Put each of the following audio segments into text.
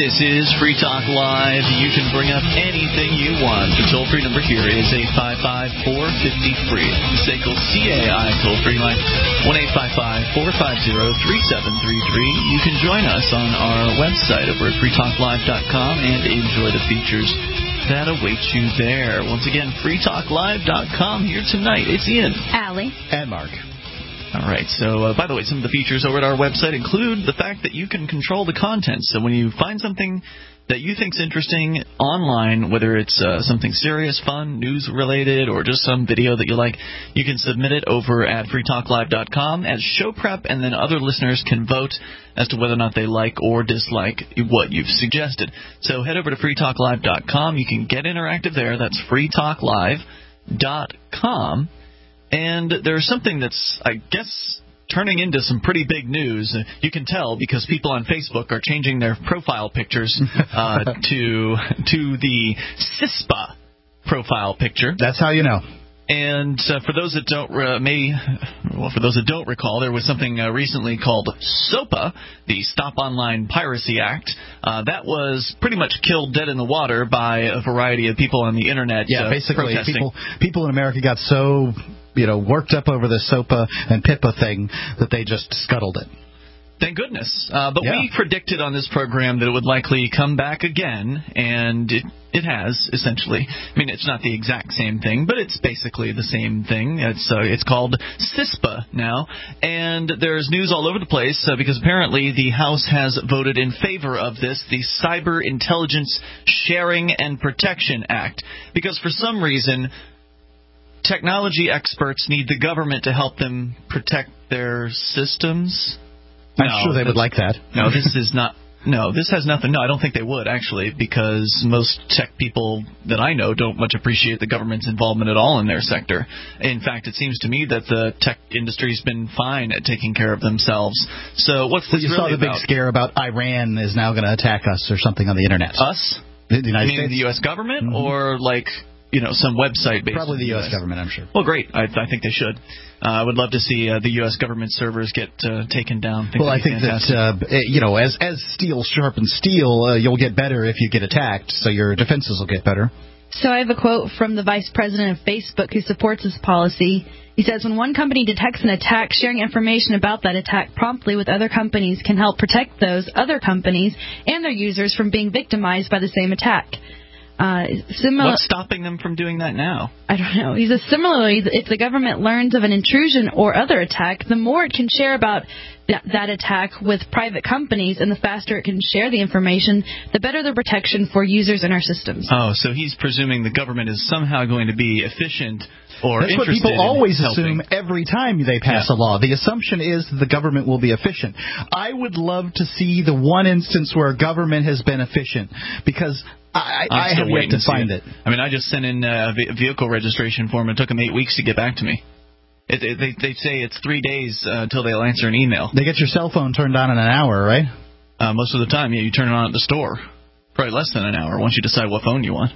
This is Free Talk Live. You can bring up anything you want. The toll-free number here is 855-450-FREE. SACL CAI toll-free line 1-855-450-3733. You can join us on our website over at freetalklive.com and enjoy the features that await you there. Once again, freetalklive.com. Here tonight, it's Ian, Allie, and Mark. All right, so by the way, some of the features over at our website include the fact that you can control the content. So when you find something that you think's interesting online, whether it's something serious, fun, news-related, or just some video that you like, you can submit it over at freetalklive.com as show prep, and then other listeners can vote as to whether or not they like or dislike what you've suggested. So head over to freetalklive.com. You can get interactive there. That's freetalklive.com. And there's something that's, I guess, turning into some pretty big news. You can tell because people on Facebook are changing their profile pictures to the CISPA profile picture. That's how you know. And for those that don't recall, there was something recently called SOPA, the Stop Online Piracy Act. That was pretty much killed dead in the water by a variety of people on the internet. Yeah, basically, protesting. people in America got so worked up over the SOPA and PIPA thing that they just scuttled it. Thank goodness. But we predicted on this program that it would likely come back again, and it has, essentially. I mean, it's not the exact same thing, but it's basically the same thing. It's called CISPA now, and there's news all over the place because apparently the House has voted in favor of this, the Cyber Intelligence Sharing and Protection Act, because for some reason technology experts need the government to help them protect their systems. I'm sure they would like that. No, this is not. No, this has nothing. No, I don't think they would, actually, because most tech people that I know don't much appreciate the government's involvement at all in their sector. In fact, it seems to me that the tech industry's been fine at taking care of themselves. So what's this you really saw the about? Big scare about Iran is now going to attack us or something on the internet. Us? The United States? The U.S. government? Or some website based probably the in U.S. government, I'm sure. Well, great. I think they should. I would love to see the U.S. government servers get taken down. I think that, as steel sharpens steel, you'll get better if you get attacked, so your defenses will get better. So I have a quote from the vice president of Facebook who supports this policy. He says, when one company detects an attack, sharing information about that attack promptly with other companies can help protect those other companies and their users from being victimized by the same attack. What's stopping them from doing that now? I don't know. He says, similarly, if the government learns of an intrusion or other attack, the more it can share about that attack with private companies, and the faster it can share the information, the better the protection for users in our systems. Oh, so he's presuming the government is somehow going to be efficient or That's what people always assume every time they pass a law. The assumption is the government will be efficient. I would love to see the one instance where a government has been efficient, because I have yet to find it. I mean, I just sent in a vehicle registration form. It took them 8 weeks to get back to me. They say it's 3 days until they'll answer an email. They get your cell phone turned on in an hour, right? Most of the time, yeah. You turn it on at the store. Probably less than an hour once you decide what phone you want.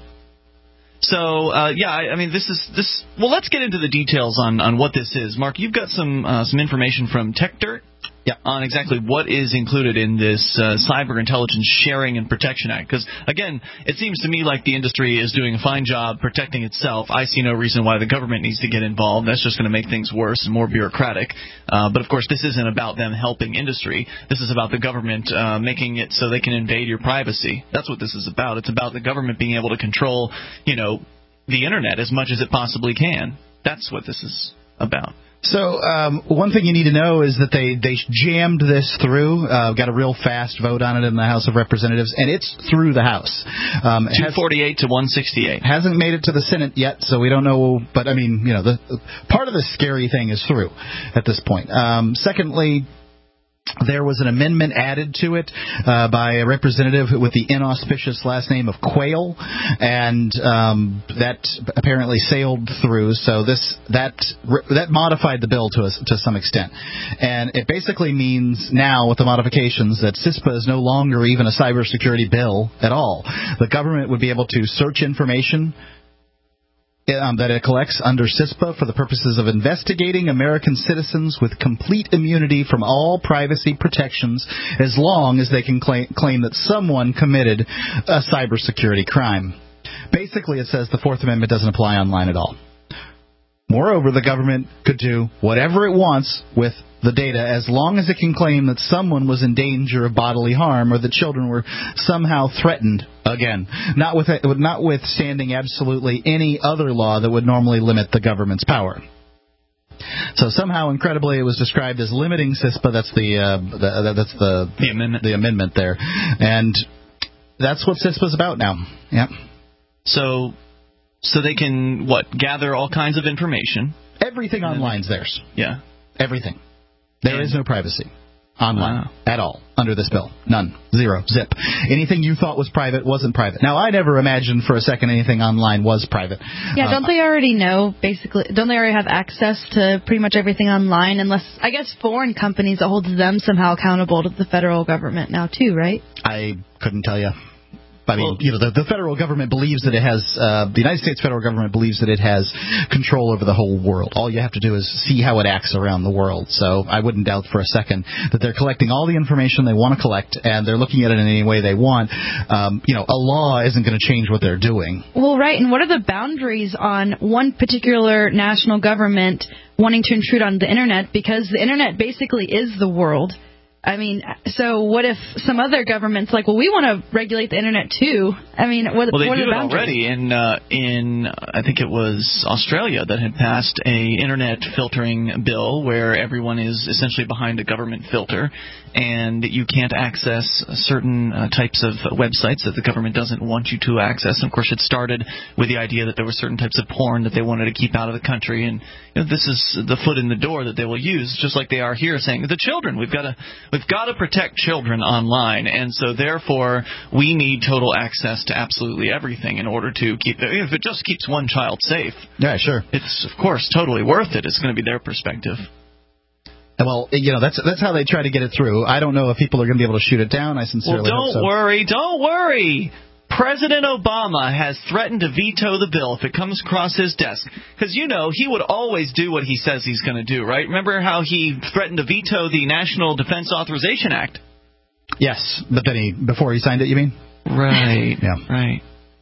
So, I mean, this. Well, let's get into the details on what this is. Mark, you've got some information from TechDirt. Yeah, on exactly what is included in this Cyber Intelligence Sharing and Protection Act. Because, again, it seems to me like the industry is doing a fine job protecting itself. I see no reason why the government needs to get involved. That's just going to make things worse and more bureaucratic. But, of course, this isn't about them helping industry. This is about the government making it so they can invade your privacy. That's what this is about. It's about the government being able to control, the Internet as much as it possibly can. That's what this is about. So one thing you need to know is that they jammed this through, got a real fast vote on it in the House of Representatives, and it's through the House. 248 to 168. Hasn't made it to the Senate yet, so we don't know. But, I mean, the part of the scary thing is through at this point. Secondly, there was an amendment added to it by a representative with the inauspicious last name of Quayle, and that apparently sailed through. So that modified the bill to some extent, and it basically means now, with the modifications, that CISPA is no longer even a cybersecurity bill at all. The government would be able to search information that it collects under CISPA for the purposes of investigating American citizens with complete immunity from all privacy protections as long as they can claim that someone committed a cybersecurity crime. Basically, it says the Fourth Amendment doesn't apply online at all. Moreover, the government could do whatever it wants with the data as long as it can claim that someone was in danger of bodily harm or that children were somehow threatened. Again, notwithstanding absolutely any other law that would normally limit the government's power. So somehow, incredibly, it was described as limiting CISPA. That's the amendment. The amendment there, and that's what CISPA is about now. Yeah. So they can gather all kinds of information. Everything online's theirs. Yeah. Everything. There is no privacy online at all under this bill. None. Zero. Zip. Anything you thought was private wasn't private. Now, I never imagined for a second anything online was private. Yeah, don't they already know, basically? Don't they already have access to pretty much everything online? Unless, I guess, foreign companies, it holds them somehow accountable to the federal government now, too, right? I couldn't tell you. I mean, the federal government believes that it has, the United States federal government believes that it has control over the whole world. All you have to do is see how it acts around the world. So I wouldn't doubt for a second that they're collecting all the information they want to collect, and they're looking at it in any way they want. A law isn't going to change what they're doing. Well, right, and what are the boundaries on one particular national government wanting to intrude on the Internet? Because the Internet basically is the world. I mean, so what if some other government's like, well, we want to regulate the Internet too? I mean, what they are do the it boundaries? already in I think it was Australia that had passed a Internet filtering bill where everyone is essentially behind a government filter, and you can't access certain types of websites that the government doesn't want you to access. And of course, it started with the idea that there were certain types of porn that they wanted to keep out of the country, and this is the foot in the door that they will use, just like they are here, saying the children, we've got to protect children online, and so therefore we need total access to absolutely everything in order to keep it. If it just keeps one child safe, yeah, sure, it's of course totally worth it. It's going to be their perspective. Well, that's how they try to get it through. I don't know if people are going to be able to shoot it down. I sincerely hope so. Don't worry. President Obama has threatened to veto the bill if it comes across his desk. Because, he would always do what he says he's going to do, right? Remember how he threatened to veto the National Defense Authorization Act? Yes, but then before he signed it, you mean? Right. Yeah. Right.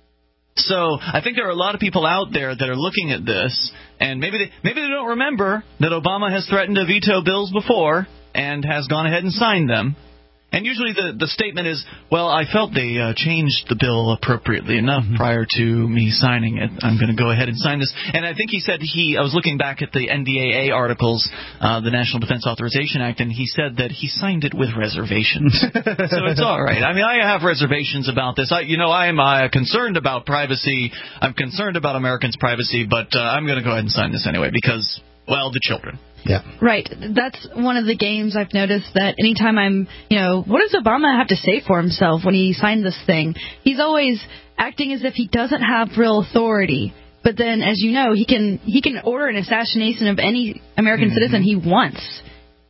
So I think there are a lot of people out there that are looking at this, and maybe they don't remember that Obama has threatened to veto bills before and has gone ahead and signed them. And usually the statement is, well, I felt they changed the bill appropriately enough prior to me signing it. I'm going to go ahead and sign this. And I think he said I was looking back at the NDAA articles, the National Defense Authorization Act, and he said that he signed it with reservations. So it's all right. I mean, I have reservations about this. I'm concerned about privacy. I'm concerned about Americans' privacy, but I'm going to go ahead and sign this anyway because, well, the children. Yeah. Right. That's one of the games I've noticed that anytime I'm, what does Obama have to say for himself when he signed this thing? He's always acting as if he doesn't have real authority. But then, as you know, he can order an assassination of any American citizen he wants.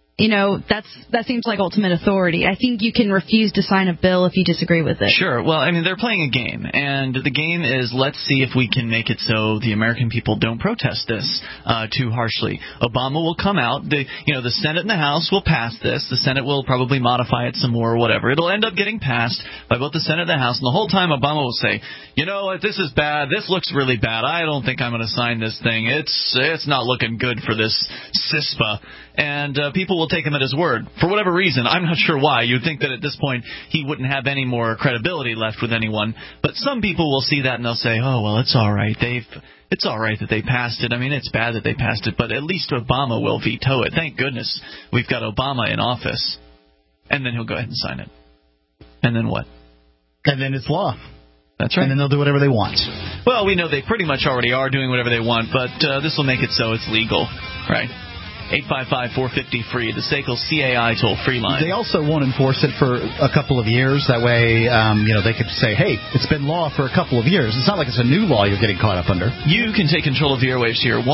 That seems like ultimate authority. I think you can refuse to sign a bill if you disagree with it. Sure. Well, I mean, they're playing a game, and the game is let's see if we can make it so the American people don't protest this too harshly. Obama will come out. The Senate and the House will pass this. The Senate will probably modify it some more or whatever. It'll end up getting passed by both the Senate and the House, and the whole time Obama will say, this is bad. This looks really bad. I don't think I'm going to sign this thing. It's not looking good for this CISPA. And people will take him at his word. For whatever reason, I'm not sure why. You'd think that at this point he wouldn't have any more credibility left with anyone. But some people will see that and they'll say, oh, well, it's all right. It's all right that they passed it. I mean, it's bad that they passed it, but at least Obama will veto it. Thank goodness we've got Obama in office. And then he'll go ahead and sign it. And then what? And then it's law. That's right. And then they'll do whatever they want. Well, we know they pretty much already are doing whatever they want, but this will make it so it's legal, right? 855-450-FREE, the SACL CAI toll-free line. They also won't enforce it for a couple of years. That way, they could say, hey, it's been law for a couple of years. It's not like it's a new law you're getting caught up under. You can take control of the airwaves here.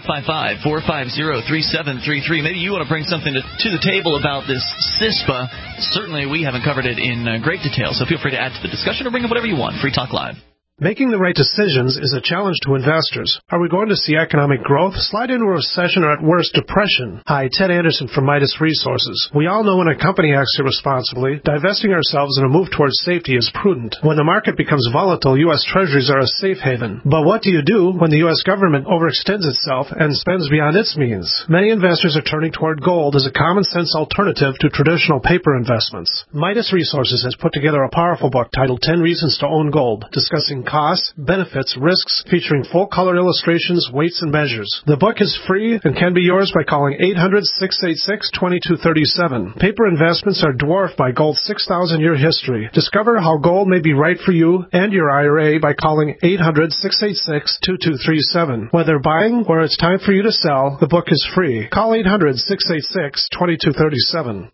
1-855-450-3733. Maybe you want to bring something to the table about this CISPA. Certainly, we haven't covered it in great detail, so feel free to add to the discussion or bring up whatever you want. Free Talk Live. Making the right decisions is a challenge to investors. Are we going to see economic growth, slide into a recession, or at worst, depression? Hi, Ted Anderson from Midas Resources. We all know when a company acts irresponsibly, divesting ourselves in a move towards safety is prudent. When the market becomes volatile, U.S. Treasuries are a safe haven. But what do you do when the U.S. government overextends itself and spends beyond its means? Many investors are turning toward gold as a common-sense alternative to traditional paper investments. Midas Resources has put together a powerful book titled 10 Reasons to Own Gold, discussing costs, benefits, risks, featuring full-color illustrations, weights, and measures. The book is free and can be yours by calling 800-686-2237. Paper investments are dwarfed by gold's 6,000-year history. Discover how gold may be right for you and your IRA by calling 800-686-2237. Whether buying or it's time for you to sell, the book is free. Call 800-686-2237.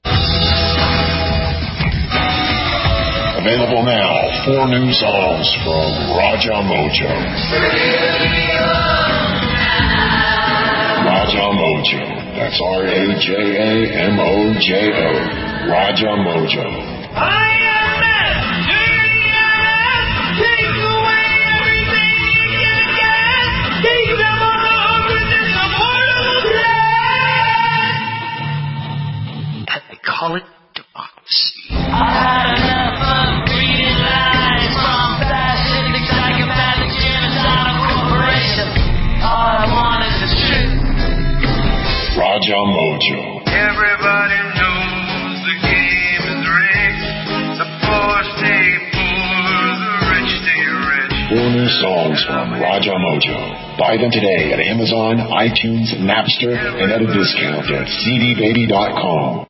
Available now, 4 new songs from Raja Mojo. Raja Mojo. That's R-A-J-A-M-O-J-O. Raja Mojo. They call it democracy. Raja Mojo. Everybody knows the game is rigged. The poor stay poor, the rich stay rich. 4 new songs from Raja Mojo. Buy them today at Amazon, iTunes, Napster, and at a discount at cdbaby.com.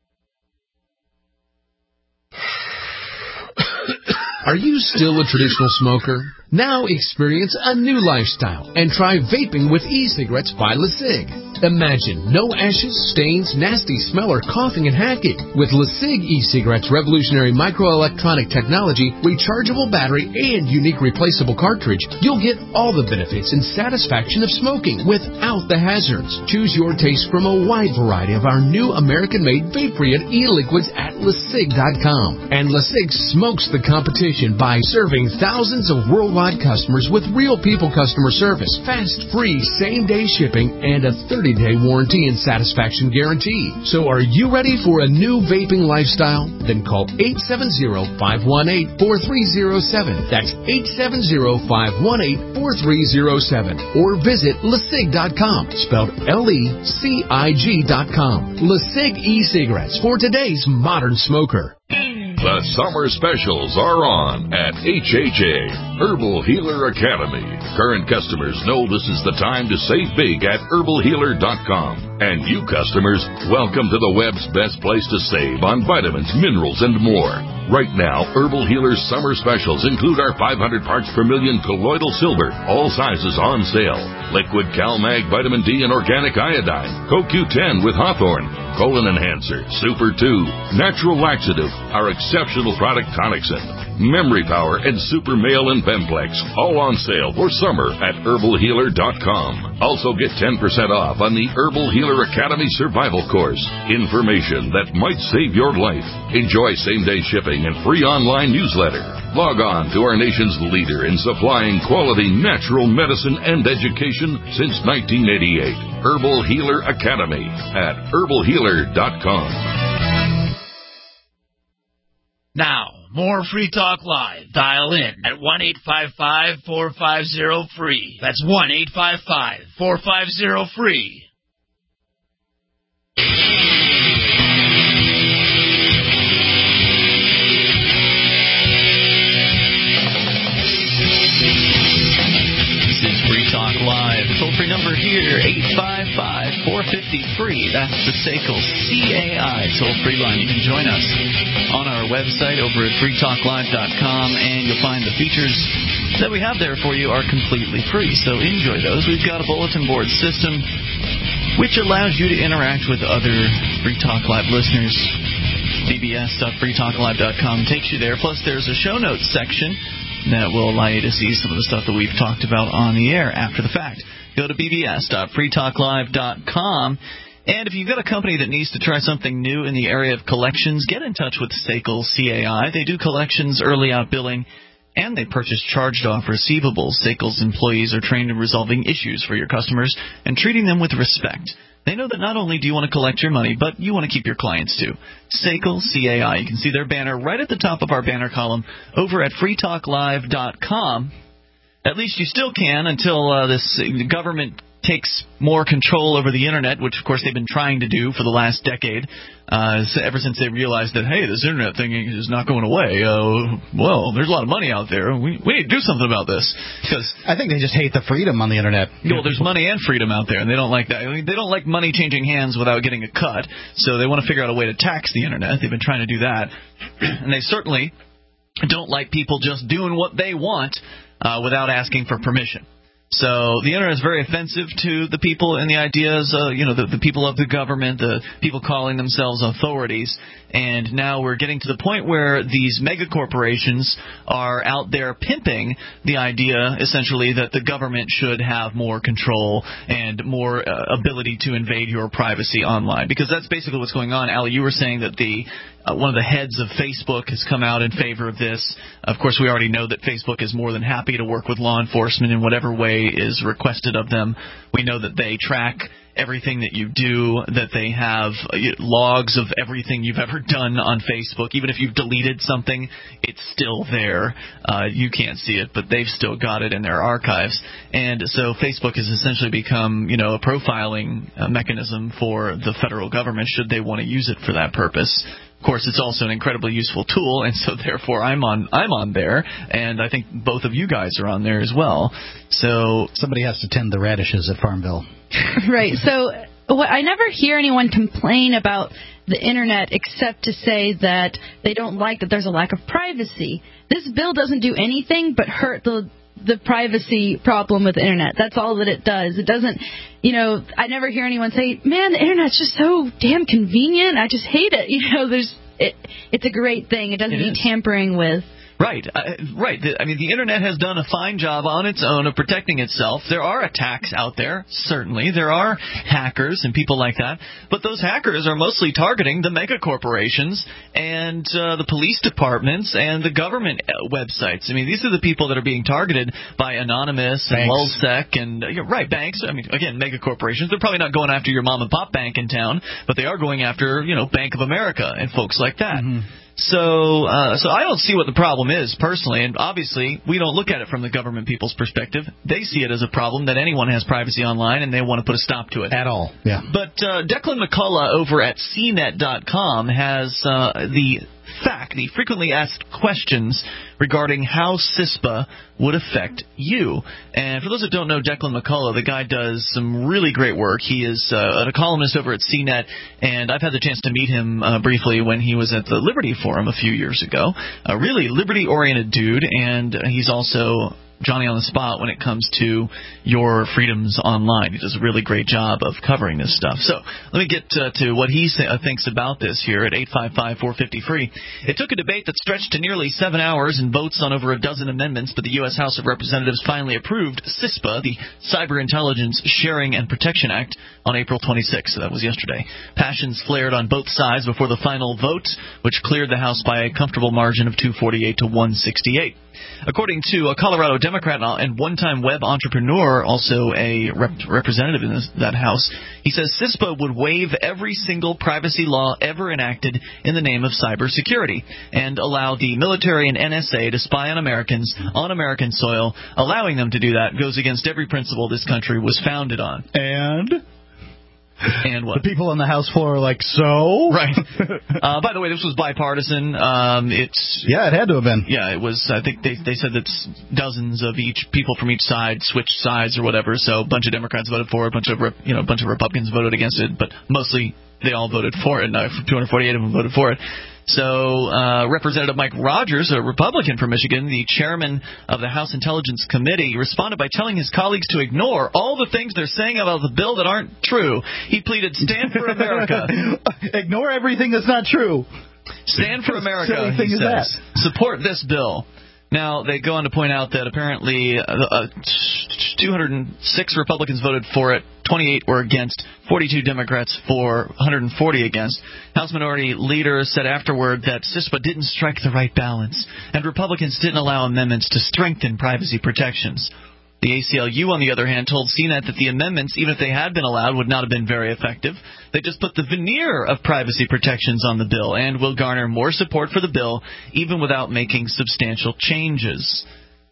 Are you still a traditional smoker? Now experience a new lifestyle and try vaping with e-cigarettes by LeSig. Imagine no ashes, stains, nasty smell, or coughing and hacking. With LeSig e-cigarettes' revolutionary microelectronic technology, rechargeable battery, and unique replaceable cartridge, you'll get all the benefits and satisfaction of smoking without the hazards. Choose your taste from a wide variety of our new American-made vape-free e-liquids at LeSig.com. And LeSig smokes the competition by serving thousands of worldwide customers with real people customer service, fast, free, same-day shipping, and a 30-day warranty and satisfaction guarantee. So are you ready for a new vaping lifestyle? Then call 870-518-4307. That's 870-518-4307. Or visit LeSig.com, spelled LECIG.com. LeSig e-cigarettes for today's modern smoker. The summer specials are on at HHA, Herbal Healer Academy. Current customers know this is the time to save big at herbalhealer.com. And you customers, welcome to the web's best place to save on vitamins, minerals, and more. Right now, Herbal Healer's summer specials include our 500 parts per million colloidal silver, all sizes on sale. Liquid CalMag Vitamin D and Organic Iodine, CoQ10 with Hawthorne, Colon Enhancer, Super 2, Natural Laxative, our exceptional product Tonicsyn, Memory Power, and Super Male and Bemplex, all on sale for summer at herbalhealer.com. Also get 10% off on the Herbal Healer Academy Survival Course. Information that might save your life. Enjoy same-day shipping and free online newsletter. Log on to our nation's leader in supplying quality natural medicine and education since 1988. Herbal Healer Academy at herbalhealer.com. Now, more Free Talk Live. Dial in at 1-855-450-FREE. That's 1-855-450-FREE. This is Free Talk Live. Toll-free number here, 855-450-FREE. That's the SACL CAI toll-free line. You can join us on our website over at freetalklive.com, and you'll find the features that we have there for you are completely free, so enjoy those. We've got a bulletin board system which allows you to interact with other Free Talk Live listeners. bbs.freetalklive.com takes you there. Plus, there's a show notes section that will allow you to see some of the stuff that we've talked about on the air after the fact. Go to bbs.freetalklive.com. And if you've got a company that needs to try something new in the area of collections, get in touch with SACL CAI. They do collections, early out billing, and they purchase charged-off receivables. SACL's employees are trained in resolving issues for your customers and treating them with respect. They know that not only do you want to collect your money, but you want to keep your clients too. SACL, C-A-I. You can see their banner right at the top of our banner column over at freetalklive.com. At least you still can until this government takes more control over the Internet, which, of course, they've been trying to do for the last decade, ever since they realized that, hey, this Internet thing is not going away. Well, there's a lot of money out there. We need to do something about this. Because I think they just hate the freedom on the Internet. Well, there's money and freedom out there, and they don't like that. I mean, they don't like money changing hands without getting a cut, so they want to figure out a way to tax the Internet. They've been trying to do that. And they certainly don't like people just doing what they want without asking for permission. So the Internet is very offensive to the people and the ideas, the people of the government, the people calling themselves authorities. And now we're getting to the point where these mega corporations are out there pimping the idea, essentially, that the government should have more control and more ability to invade your privacy online. Because that's basically what's going on. Ali, you were saying that one of the heads of Facebook has come out in favor of this. Of course, we already know that Facebook is more than happy to work with law enforcement in whatever way is requested of them. We know that they track everything that you do, that they have logs of everything you've ever done on Facebook. Even if you've deleted something, it's still there. You can't see it, but they've still got it in their archives. And so Facebook has essentially become, a profiling mechanism for the federal government should they want to use it for that purpose. Of course, it's also an incredibly useful tool, and so therefore I'm on there, and I think both of you guys are on there as well. So somebody has to tend the radishes at Farmville. Right. So I never hear anyone complain about the Internet except to say that they don't like that there's a lack of privacy. This bill doesn't do anything but hurt the privacy problem with the Internet. That's all that it does. It doesn't, I never hear anyone say, man, the Internet's just so damn convenient. I just hate it. It's a great thing. It doesn't need tampering with. Right, right. I mean, the Internet has done a fine job on its own of protecting itself. There are attacks out there, certainly. There are hackers and people like that. But those hackers are mostly targeting the mega corporations and the police departments and the government websites. I mean, these are the people that are being targeted by Anonymous and LulzSec and, banks. I mean, again, mega corporations. They're probably not going after your mom and pop bank in town, but they are going after, Bank of America and folks like that. Mm-hmm. So I don't see what the problem is, personally, and obviously we don't look at it from the government people's perspective. They see it as a problem that anyone has privacy online, and they want to put a stop to it. At all, yeah. But Declan McCullough over at CNET.com has the frequently asked questions regarding how CISPA would affect you. And for those that don't know Declan McCullough, the guy does some really great work. He is a columnist over at CNET, and I've had the chance to meet him briefly when he was at the Liberty Forum a few years ago. A really liberty-oriented dude, and he's also Johnny on the spot when it comes to your freedoms online. He does a really great job of covering this stuff. So let me get to what he thinks about this here at 855-450-FREE. It took a debate that stretched to nearly 7 hours and votes on over a dozen amendments, but the U.S. House of Representatives finally approved CISPA, the Cyber Intelligence Sharing and Protection Act, on April 26th. So that was yesterday. Passions flared on both sides before the final vote, which cleared the House by a comfortable margin of 248 to 168. According to a Colorado Democrat and one-time web entrepreneur, also a representative in that House, he says CISPA would waive every single privacy law ever enacted in the name of cybersecurity and allow the military and NSA to spy on Americans on American soil. Allowing them to do that goes against every principle this country was founded on. And what? The people on the House floor are like, so? Right. By the way, this was bipartisan. It had to have been. Yeah, it was. I think they said that dozens of people from each side switched sides or whatever. So a bunch of Democrats voted for it, a bunch of Republicans voted against it, but mostly they all voted for it. 248 of them voted for it. So Representative Mike Rogers, a Republican from Michigan, the chairman of the House Intelligence Committee, responded by telling his colleagues to ignore all the things they're saying about the bill that aren't true. He pleaded, stand for America. Ignore everything that's not true. Stand for America, he says. Support this bill. Now, they go on to point out that apparently 206 Republicans voted for it, 28 were against, 42 Democrats for, 140 against. House Minority Leader said afterward that CISPA didn't strike the right balance, and Republicans didn't allow amendments to strengthen privacy protections. The ACLU, on the other hand, told CNET that the amendments, even if they had been allowed, would not have been very effective. They just put the veneer of privacy protections on the bill and will garner more support for the bill, even without making substantial changes.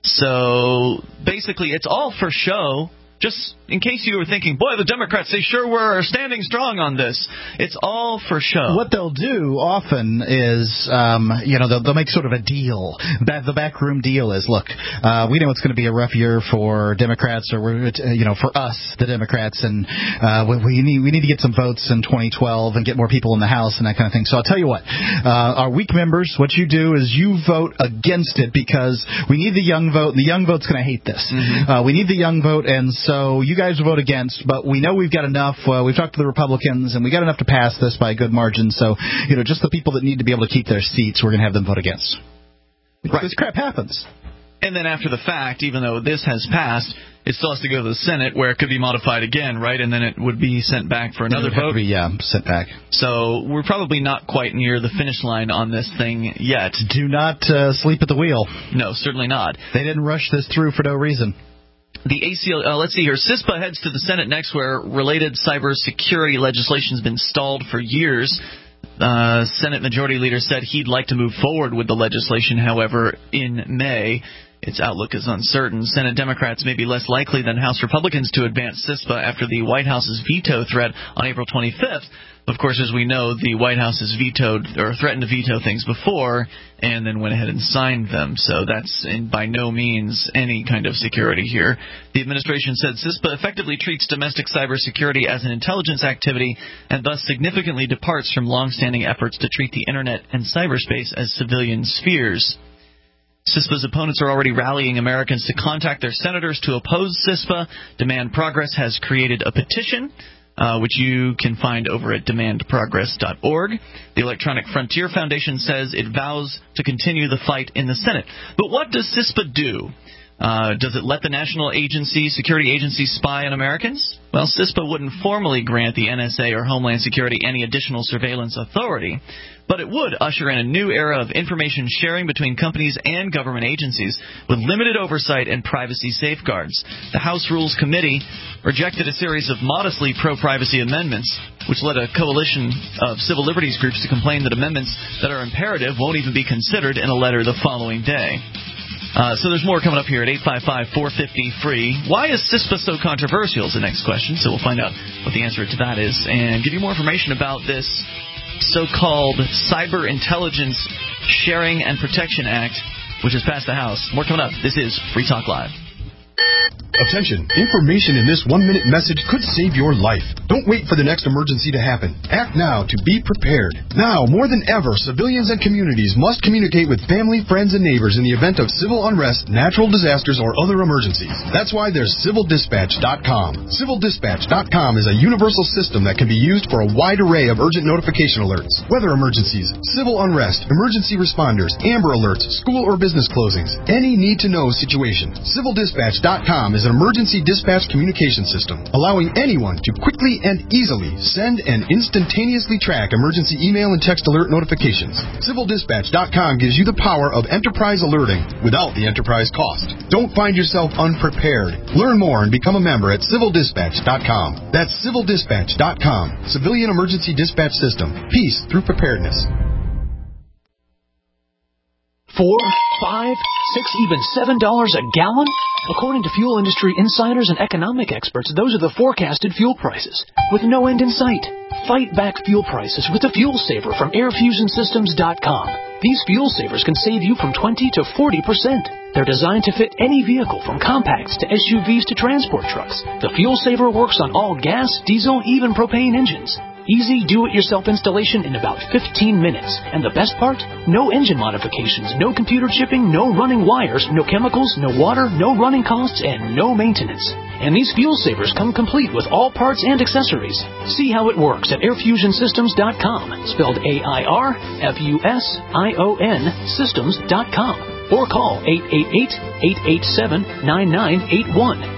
So, basically, it's all for show. Just in case you were thinking, boy, the Democrats, they sure were standing strong on this. It's all for show. What they'll do often is, they'll make sort of a deal. The backroom deal is, look, we know it's going to be a rough year for Democrats, or for us, the Democrats, and we need to get some votes in 2012 and get more people in the House and that kind of thing. So I'll tell you what, our weak members, what you do is you vote against it because we need the young vote, and the young vote's going to hate this. Mm-hmm. We need the young vote, and so you guys vote against, but we know we've got enough. We've talked to the Republicans, and we got enough to pass this by a good margin. So, just the people that need to be able to keep their seats, we're going to have them vote against. Right. This crap happens. And then after the fact, even though this has passed, it still has to go to the Senate, where it could be modified again, right? And then it would be sent back for another vote. Sent back. So we're probably not quite near the finish line on this thing yet. Do not sleep at the wheel. No, certainly not. They didn't rush this through for no reason. The ACLU, let's see here. CISPA heads to the Senate next, where related cybersecurity legislation has been stalled for years. Senate Majority Leader said he'd like to move forward with the legislation, however, in May. Its outlook is uncertain. Senate Democrats may be less likely than House Republicans to advance CISPA after the White House's veto threat on April 25th. Of course, as we know, the White House has vetoed or threatened to veto things before and then went ahead and signed them. So that's by no means any kind of security here. The administration said CISPA effectively treats domestic cybersecurity as an intelligence activity and thus significantly departs from longstanding efforts to treat the Internet and cyberspace as civilian spheres. CISPA's opponents are already rallying Americans to contact their senators to oppose CISPA. Demand Progress has created a petition, which you can find over at demandprogress.org. The Electronic Frontier Foundation says it vows to continue the fight in the Senate. But what does CISPA do? Does it let the national security agency spy on Americans? Well, CISPA wouldn't formally grant the NSA or Homeland Security any additional surveillance authority, but it would usher in a new era of information sharing between companies and government agencies with limited oversight and privacy safeguards. The House Rules Committee rejected a series of modestly pro-privacy amendments, which led a coalition of civil liberties groups to complain that amendments that are imperative won't even be considered in a letter the following day. So there's more coming up here at 855-450-FREE. Why is CISPA so controversial is the next question, so we'll find out what the answer to that is and give you more information about this so-called Cyber Intelligence Sharing and Protection Act, which has passed the House. More coming up. This is Free Talk Live. Attention, information in this 1-minute message could save your life. Don't wait for the next emergency to happen. Act now to be prepared. Now, more than ever, civilians and communities must communicate with family, friends, and neighbors in the event of civil unrest, natural disasters, or other emergencies. That's why there's civildispatch.com. Civildispatch.com is a universal system that can be used for a wide array of urgent notification alerts, weather emergencies, civil unrest, emergency responders, Amber Alerts, school or business closings, any need-to-know situation. Civildispatch.com is an emergency dispatch communication system, allowing anyone to quickly and easily send and instantaneously track emergency email and text alert notifications. CivilDispatch.com gives you the power of enterprise alerting without the enterprise cost. Don't find yourself unprepared. Learn more and become a member at CivilDispatch.com. That's CivilDispatch.com. Civilian Emergency Dispatch System. Peace through preparedness. 4, 5, 6, even $7 a gallon? According to fuel industry insiders and economic experts, those are the forecasted fuel prices, with no end in sight. Fight back fuel prices with the Fuel Saver from AirFusionSystems.com. These fuel savers can save you from 20 to 40%. They're designed to fit any vehicle from compacts to SUVs to transport trucks. The Fuel Saver works on all gas, diesel, even propane engines. Easy do-it-yourself installation in about 15 minutes. And the best part? No engine modifications, no computer chipping, no running wires, no chemicals, no water, no running costs, and no maintenance. And these fuel savers come complete with all parts and accessories. See how it works at airfusionsystems.com, spelled AIRFUSION systems.com, or call 888-887-9981.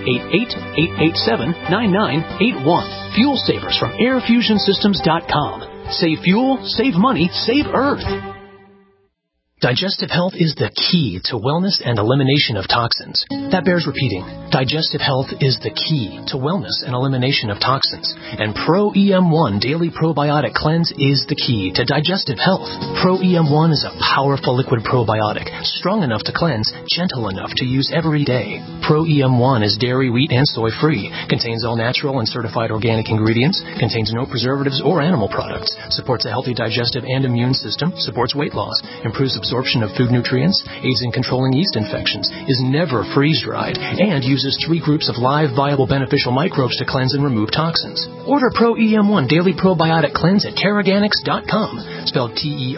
888-887-9981. Fuel savers from airfusionsystems.com. Save fuel, save money, save Earth. Digestive health is the key to wellness and elimination of toxins. That bears repeating. Digestive health is the key to wellness and elimination of toxins. And Pro-EM1 Daily Probiotic Cleanse is the key to digestive health. Pro-EM1 is a powerful liquid probiotic, strong enough to cleanse, gentle enough to use every day. Pro-EM1 is dairy, wheat, and soy-free, contains all natural and certified organic ingredients, contains no preservatives or animal products, supports a healthy digestive and immune system, supports weight loss, improves absorption of food nutrients, aids in controlling yeast infections, is never freeze-dried, and uses 3 groups of live, viable, beneficial microbes to cleanse and remove toxins. Order Pro-EM1 Daily Probiotic Cleanse at Terraganix.com, spelled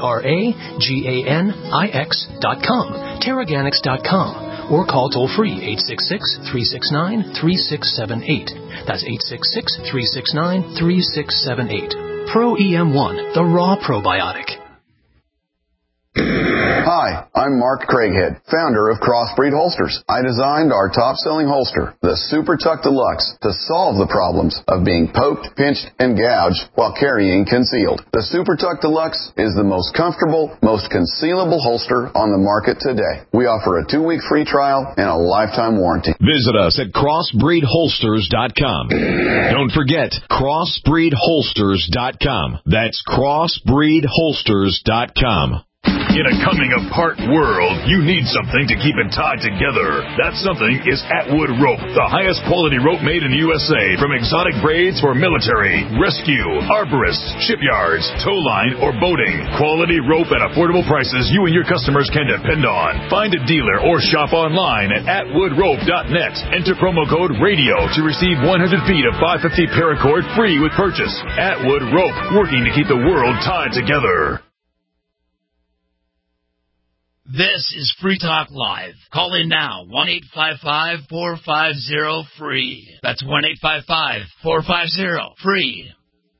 Terraganix.com, Terraganix.com, or call toll-free 866-369-3678. That's 866-369-3678. Pro-EM1, the raw probiotic. Hi, I'm Mark Craighead, founder of Crossbreed Holsters. I designed our top-selling holster, the Super Tuck Deluxe, to solve the problems of being poked, pinched, and gouged while carrying concealed. The Super Tuck Deluxe is the most comfortable, most concealable holster on the market today. We offer a 2-week free trial and a lifetime warranty. Visit us at crossbreedholsters.com. Don't forget, crossbreedholsters.com. That's crossbreedholsters.com. In a coming-apart world, you need something to keep it tied together. That something is Atwood Rope, the highest quality rope made in the USA, from exotic braids for military, rescue, arborists, shipyards, tow line, or boating. Quality rope at affordable prices you and your customers can depend on. Find a dealer or shop online at atwoodrope.net. Enter promo code RADIO to receive 100 feet of 550 paracord free with purchase. Atwood Rope, working to keep the world tied together. This is Free Talk Live. Call in now, 1-855-450-FREE. That's 1-855-450-FREE.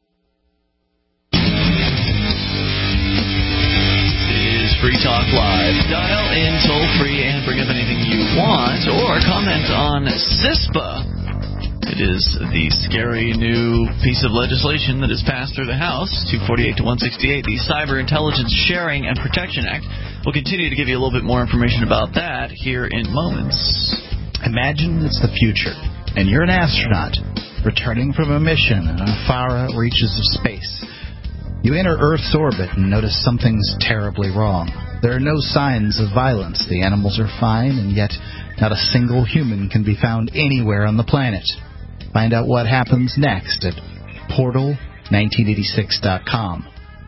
It is Free Talk Live. Dial in toll-free and bring up anything you want or comment on CISPA. It is the scary new piece of legislation that has passed through the House, 248 to 168, the Cyber Intelligence Sharing and Protection Act. We'll continue to give you a little bit more information about that here in moments. Imagine it's the future, and you're an astronaut returning from a mission in the far reaches of space. You enter Earth's orbit and notice something's terribly wrong. There are no signs of violence. The animals are fine, and yet not a single human can be found anywhere on the planet. Find out what happens next at Portal1986.com.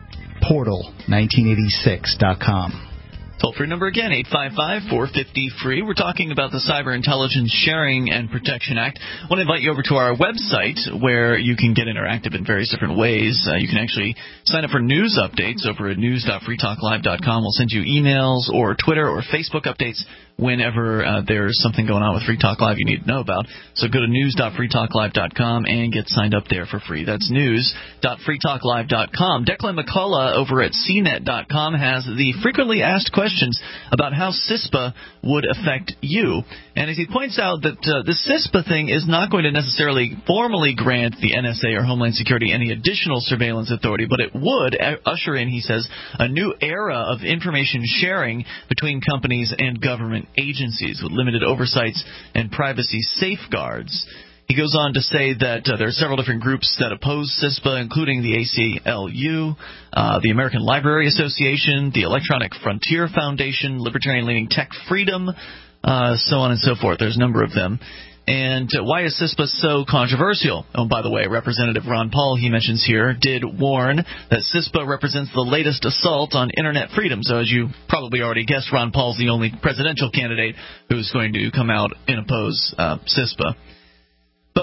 Portal1986.com. Toll-free number again, 855-450-FREE. We're talking about the Cyber Intelligence Sharing and Protection Act. I want to invite you over to our website where you can get interactive in various different ways. You can actually sign up for news updates over at news.freetalklive.com. We'll send you emails or Twitter or Facebook updates whenever there's something going on with Free Talk Live you need to know about. So go to news.freetalklive.com and get signed up there for free. That's news.freetalklive.com. Declan McCullough over at CNET.com has the frequently asked questions about how CISPA would affect you. And as he points out that the CISPA thing is not going to necessarily formally grant the NSA or Homeland Security any additional surveillance authority, but it would usher in, he says, a new era of information sharing between companies and government agencies with limited oversights and privacy safeguards. He goes on to say that there are several different groups that oppose CISPA, including the ACLU, the American Library Association, the Electronic Frontier Foundation, Libertarian-leaning Tech Freedom, so on and so forth. There's a number of them. And why is CISPA so controversial? Oh, by the way, Representative Ron Paul, he mentions here, did warn that CISPA represents the latest assault on Internet freedom. So as you probably already guessed, Ron Paul's the only presidential candidate who's going to come out and oppose CISPA. But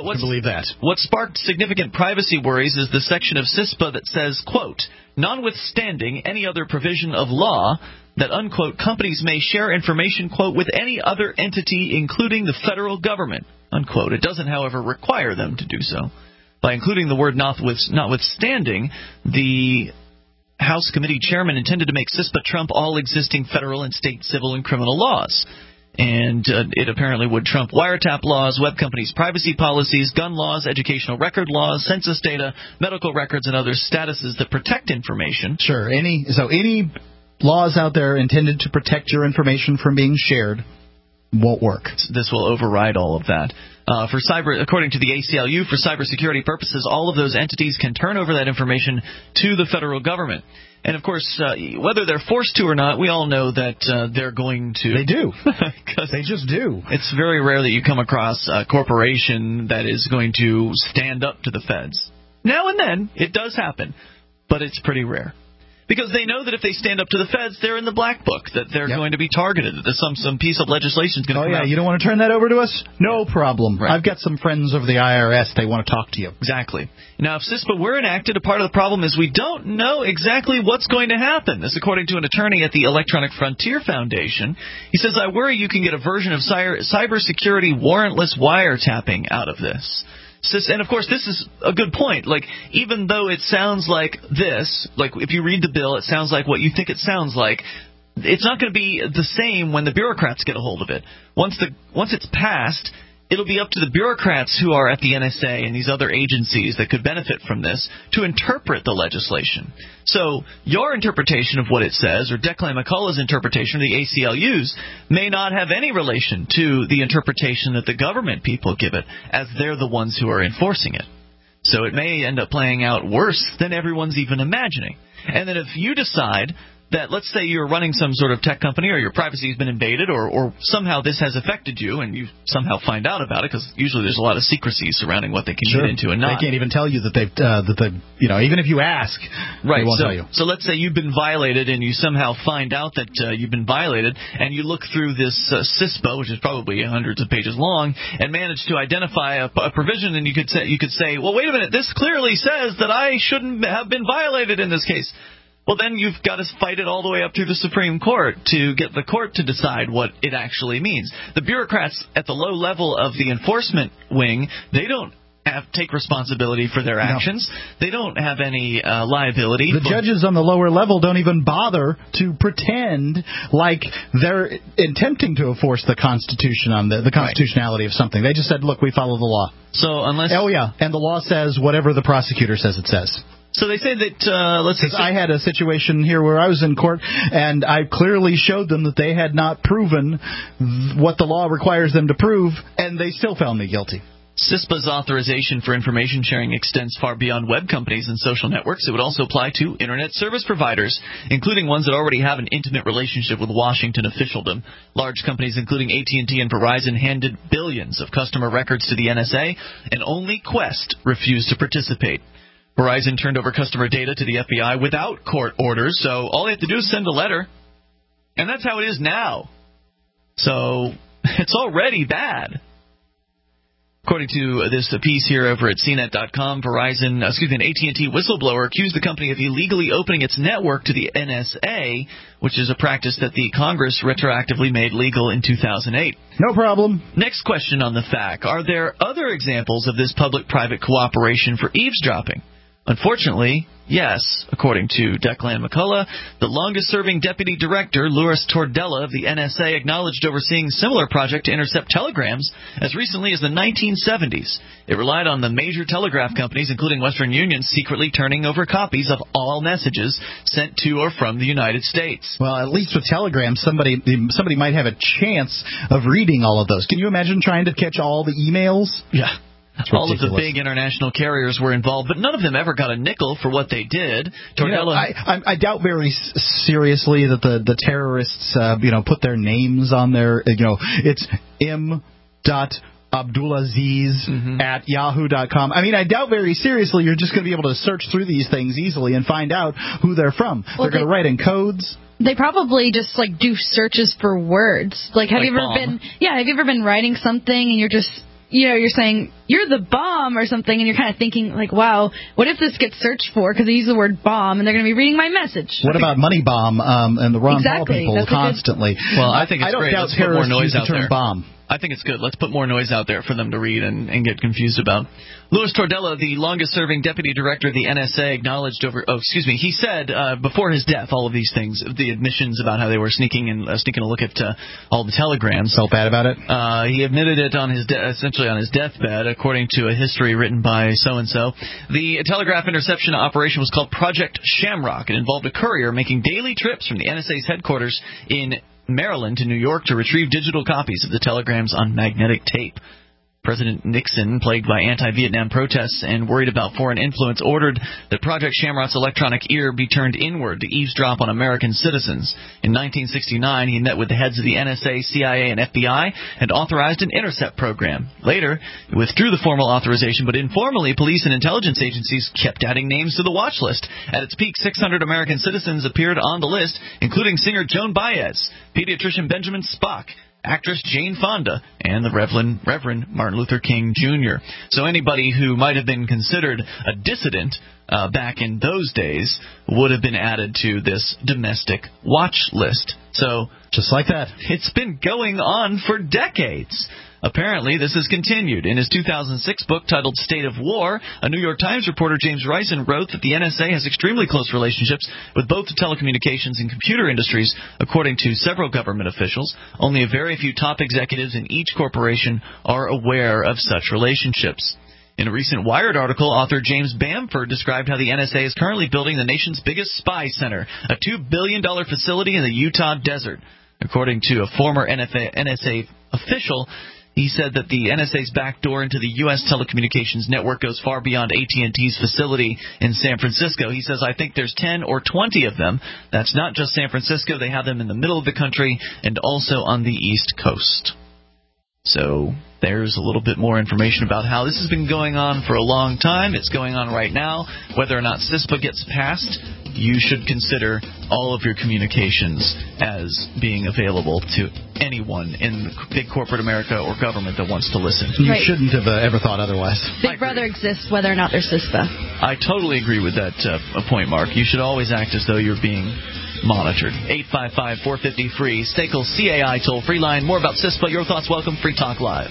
But believe that. What sparked significant privacy worries is the section of CISPA that says, quote, notwithstanding any other provision of law that, unquote, companies may share information, quote, with any other entity, including the federal government, unquote. It doesn't, however, require them to do so. By including the word notwithstanding, the House Committee Chairman intended to make CISPA trump all existing federal and state civil and criminal laws. And it apparently would trump wiretap laws, web companies' privacy policies, gun laws, educational record laws, census data, medical records, and other statuses that protect information. Sure. Any laws out there intended to protect your information from being shared won't work. This will override all of that. According to the ACLU, for cybersecurity purposes, all of those entities can turn over that information to the federal government. And, of course, whether they're forced to or not, we all know that they're going to. They do. They just do. It's very rare that you come across a corporation that is going to stand up to the feds. Now and then, it does happen, but it's pretty rare. Because they know that if they stand up to the feds, they're in the black book, that they're going to be targeted, that some piece of legislation is going to come out. You don't want to turn that over to us? No problem. Right. I've got some friends over the IRS. They want to talk to you. Exactly. Now, if CISPA were enacted, a part of the problem is we don't know exactly what's going to happen. This, according to an attorney at the Electronic Frontier Foundation. He says, I worry you can get a version of cybersecurity warrantless wiretapping out of this. And, of course, this is a good point. Like, even though it sounds like this, like if you read the bill, it sounds like what you think it sounds like, it's not going to be the same when the bureaucrats get a hold of it. Once it's passed, it'll be up to the bureaucrats who are at the NSA and these other agencies that could benefit from this to interpret the legislation. So your interpretation of what it says, or Declan McCullough's interpretation, or the ACLU's, may not have any relation to the interpretation that the government people give it, as they're the ones who are enforcing it. So it may end up playing out worse than everyone's even imagining. And then if you decide that, let's say you're running some sort of tech company, or your privacy has been invaded, or somehow this has affected you, and you somehow find out about it, because usually there's a lot of secrecy surrounding what they can get into and not. They can't even tell you that even if you ask, they won't tell you. So let's say you've been violated, and you somehow find out that you've been violated, and you look through this CISPA, which is probably hundreds of pages long, and manage to identify a provision, and you could say, well, wait a minute, this clearly says that I shouldn't have been violated in this case. Well, then you've got to fight it all the way up through the Supreme Court to get the court to decide what it actually means. The bureaucrats at the low level of the enforcement wing, they don't take responsibility for their actions. No. They don't have any liability. The judges on the lower level don't even bother to pretend like they're attempting to enforce the Constitution on the constitutionality of something. They just said, look, we follow the law. So unless... Oh, yeah, and the law says whatever the prosecutor says it says. So they say that, I had a situation here where I was in court, and I clearly showed them that they had not proven what the law requires them to prove, and they still found me guilty. CISPA's authorization for information sharing extends far beyond web companies and social networks. It would also apply to Internet service providers, including ones that already have an intimate relationship with Washington officialdom. Large companies, including AT&T and Verizon, handed billions of customer records to the NSA, and only Quest refused to participate. Verizon turned over customer data to the FBI without court orders, so all they have to do is send a letter. And that's how it is now. So it's already bad. According to this piece here over at CNET.com, an AT&T whistleblower accused the company of illegally opening its network to the NSA, which is a practice that the Congress retroactively made legal in 2008. No problem. Next question on the FAQ. Are there other examples of this public-private cooperation for eavesdropping? Unfortunately, yes. According to Declan McCullough, the longest-serving deputy director, Louris Tordella of the NSA, acknowledged overseeing a similar project to intercept telegrams as recently as the 1970s. It relied on the major telegraph companies, including Western Union, secretly turning over copies of all messages sent to or from the United States. Well, at least with telegrams, somebody might have a chance of reading all of those. Can you imagine trying to catch all the emails? Yeah. All of the big international carriers were involved, but none of them ever got a nickel for what they did. I doubt very seriously that the terrorists, put their names on their, it's m.abdulaziz at yahoo.com. I mean, I doubt very seriously you're just going to be able to search through these things easily and find out who they're from. Well, they're going to write in codes. They probably just do searches for words. Have you ever been writing something and you're just you're saying you're the bomb or something, and you're kind of thinking like, wow, what if this gets searched for because I use the word bomb and they're going to be reading my message? What about Money Bomb and the Ron Paul people constantly? Well, I think it's great. Let's put more noise out there. Bomb. I think it's good. Let's put more noise out there for them to read and get confused about. Louis Tordella, the longest-serving deputy director of the NSA, acknowledged he said before his death all of these things, the admissions about how they were sneaking a look at all the telegrams. Felt bad about it? He admitted it on his essentially on his deathbed, according to a history written by so-and-so. The telegraph interception operation was called Project Shamrock. It involved a courier making daily trips from the NSA's headquarters in Maryland to New York to retrieve digital copies of the telegrams on magnetic tape. President Nixon, plagued by anti-Vietnam protests and worried about foreign influence, ordered that Project Shamrock's electronic ear be turned inward to eavesdrop on American citizens. In 1969, he met with the heads of the NSA, CIA, and FBI and authorized an intercept program. Later, he withdrew the formal authorization, but informally, police and intelligence agencies kept adding names to the watch list. At its peak, 600 American citizens appeared on the list, including singer Joan Baez, pediatrician Benjamin Spock, actress Jane Fonda, and the Reverend Martin Luther King Jr. So anybody who might have been considered a dissident back in those days would have been added to this domestic watch list. So just like that, it's been going on for decades. Apparently, this has continued. In his 2006 book titled State of War, a New York Times reporter, James Risen, wrote that the NSA has extremely close relationships with both the telecommunications and computer industries. According to several government officials, only a very few top executives in each corporation are aware of such relationships. In a recent Wired article, author James Bamford described how the NSA is currently building the nation's biggest spy center, a $2 billion facility in the Utah desert. According to a former NSA official, he said that the NSA's backdoor into the U.S. telecommunications network goes far beyond AT&T's facility in San Francisco. He says, I think there's 10 or 20 of them. That's not just San Francisco. They have them in the middle of the country and also on the East Coast. So there's a little bit more information about how this has been going on for a long time. It's going on right now. Whether or not CISPA gets passed, you should consider all of your communications as being available to anyone in big corporate America or government that wants to listen. You shouldn't have ever thought otherwise. Big Brother exists whether or not there's CISPA. I totally agree with that point, Mark. You should always act as though you're being monitored. 855-450-FREE. SACL CAI toll-free line. More about CISPA. Your thoughts. Welcome. Free Talk Live.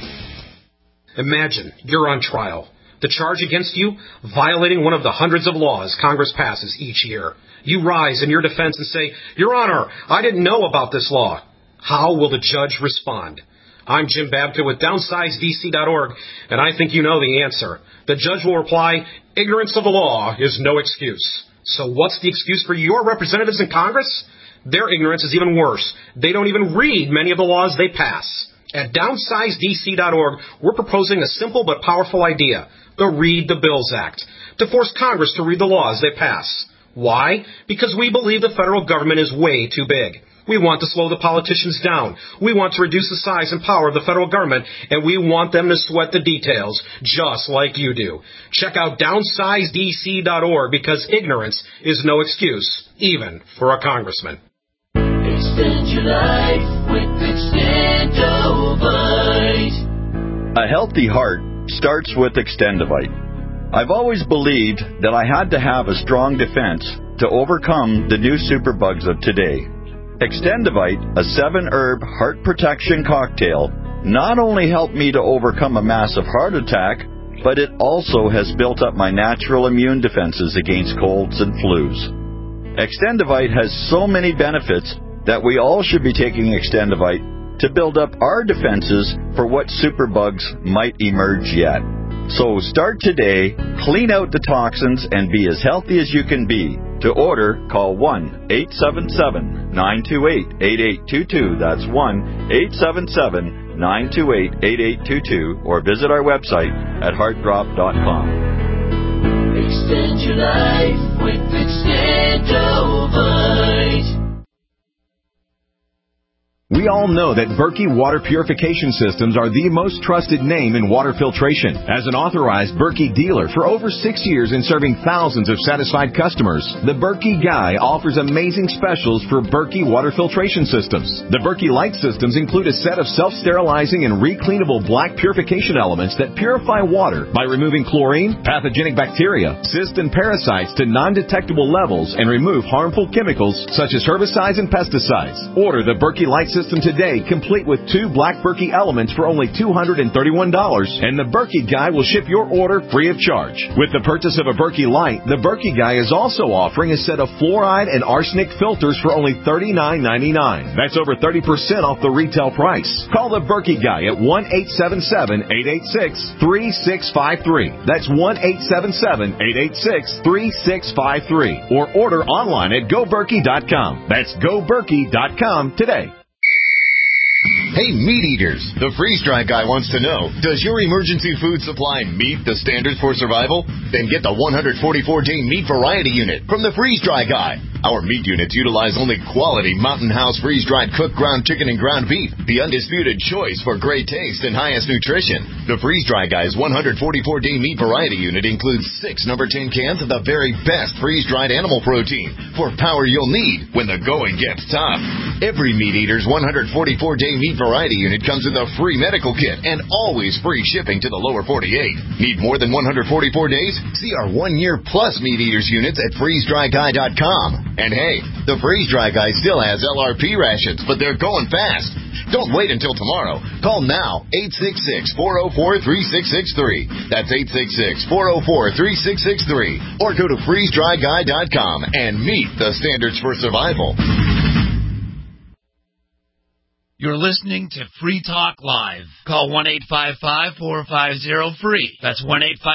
Imagine you're on trial. The charge against you, violating one of the hundreds of laws Congress passes each year. You rise in your defense and say, Your Honor, I didn't know about this law. How will the judge respond? I'm Jim Babka with DownsizeDC.org, and I think you know the answer. The judge will reply, ignorance of the law is no excuse. So what's the excuse for your representatives in Congress? Their ignorance is even worse. They don't even read many of the laws they pass. At DownsizeDC.org, we're proposing a simple but powerful idea, the Read the Bills Act, to force Congress to read the laws they pass. Why? Because we believe the federal government is way too big. We want to slow the politicians down. We want to reduce the size and power of the federal government, and we want them to sweat the details, just like you do. Check out DownsizeDC.org, because ignorance is no excuse, even for a congressman. Extend your life with Extendovite. A healthy heart starts with Extendovite. I've always believed that I had to have a strong defense to overcome the new superbugs of today. Extendovite, a 7-herb heart protection cocktail, not only helped me to overcome a massive heart attack, but it also has built up my natural immune defenses against colds and flus. Extendovite has so many benefits that we all should be taking Extendovite to build up our defenses for what superbugs might emerge yet. So start today, clean out the toxins, and be as healthy as you can be. To order, call 1-877-928-8822. That's 1-877-928-8822. Or visit our website at heartdrop.com. Extend your life with Extendovite. We all know that Berkey Water Purification Systems are the most trusted name in water filtration. As an authorized Berkey dealer for over 6 years and serving thousands of satisfied customers, the Berkey Guy offers amazing specials for Berkey Water Filtration Systems. The Berkey Light systems include a set of self-sterilizing and recleanable black purification elements that purify water by removing chlorine, pathogenic bacteria, cysts, and parasites to non-detectable levels and remove harmful chemicals such as herbicides and pesticides. Order the Berkey Light system today, complete with 2 black Berkey elements for only $231, and the Berkey Guy will ship your order free of charge. With the purchase of a Berkey Light, the Berkey Guy is also offering a set of fluoride and arsenic filters for only $39.99. That's over 30% off the retail price. Call the Berkey Guy at 1-877-886-3653. That's 1-877-886-3653. Or order online at GoBerkey.com. That's GoBerkey.com today. Hey, meat eaters! The freeze-dry guy wants to know, does your emergency food supply meet the standards for survival? Then get the 144-day meat variety unit from the freeze-dry guy. Our meat units utilize only quality Mountain House freeze-dried cooked ground chicken and ground beef, the undisputed choice for great taste and highest nutrition. The freeze-dry guy's 144-day meat variety unit includes 6 number 10 cans of the very best freeze-dried animal protein for power you'll need when the going gets tough. Every meat eater's 144-day meat variety unit comes with a free medical kit and always free shipping to the lower 48. Need more than 144 days? See our 1-year plus meat eaters units at freezedryguy.com. And hey, the freeze-dry guy still has LRP rations, but they're going fast. Don't wait until tomorrow. Call now, 866-404-3663. That's 866-404-3663. Or go to freezedryguy.com and meet the standards for survival. You're listening to Free Talk Live. Call 1-855-450-FREE. That's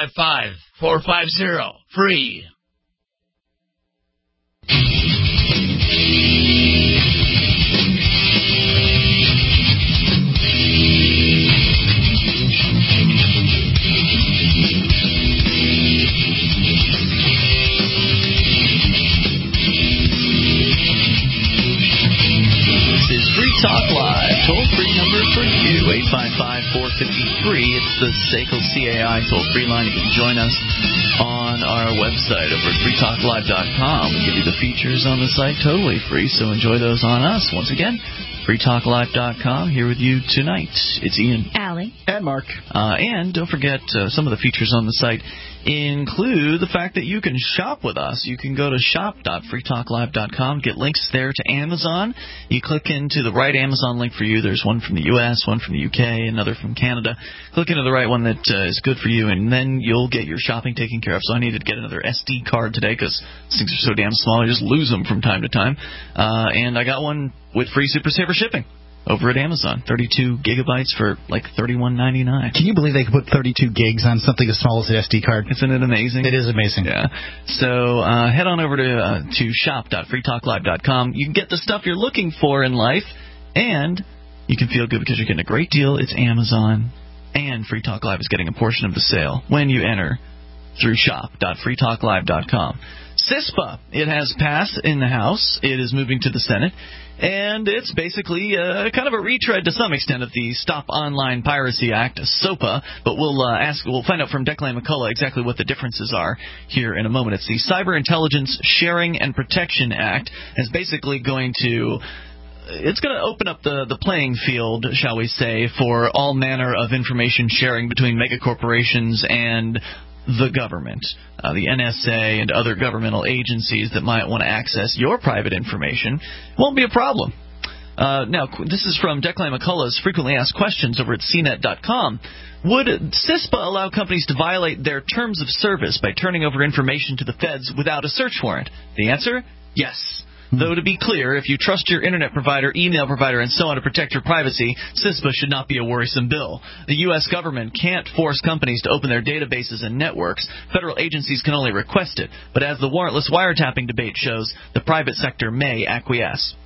1-855-450-FREE. Talk Live, toll-free number for you, 855-450-FREE. It's the SACL CAI toll-free line. You can join us on our website over at freetalklive.com. We give you the features on the site totally free, so enjoy those on us. Once again, freetalklive.com. Here with you tonight, it's Ian, Allie, and Mark. And don't forget, some of the features on the site include the fact that you can shop with us. You can go to shop.freetalklive.com, get links there to Amazon. You click into the right Amazon link for you. There's one from the U.S., one from the U.K., another from Canada. Click into the right one that is good for you, and then you'll get your shopping taken care of. So I needed to get another SD card today because things are so damn small. I just lose them from time to time. And I got one with free Super Saver shipping over at Amazon. 32 gigabytes for like $31.99. Can you believe they could put 32 gigs on something as small as an SD card? Isn't it amazing? It is amazing. Yeah. So head on over to shop.freetalklive.com. You can get the stuff you're looking for in life, and you can feel good because you're getting a great deal. It's Amazon, and Free Talk Live is getting a portion of the sale when you enter through shop.freetalklive.com. CISPA, it has passed in the House. It is moving to the Senate. And it's basically kind of a retread to some extent of the Stop Online Piracy Act, SOPA. But we'll find out from Declan McCullough exactly what the differences are here in a moment. It's the Cyber Intelligence Sharing and Protection Act. It's basically going to open up the playing field, shall we say, for all manner of information sharing between megacorporations and the government, the NSA and other governmental agencies that might want to access your private information. Won't be a problem. Now, this is from Declan McCullough's Frequently Asked Questions over at CNET.com. Would CISPA allow companies to violate their terms of service by turning over information to the feds without a search warrant? The answer? Yes. Though, to be clear, if you trust your internet provider, email provider, and so on to protect your privacy, CISPA should not be a worrisome bill. The U.S. government can't force companies to open their databases and networks. Federal agencies can only request it. But as the warrantless wiretapping debate shows, the private sector may acquiesce.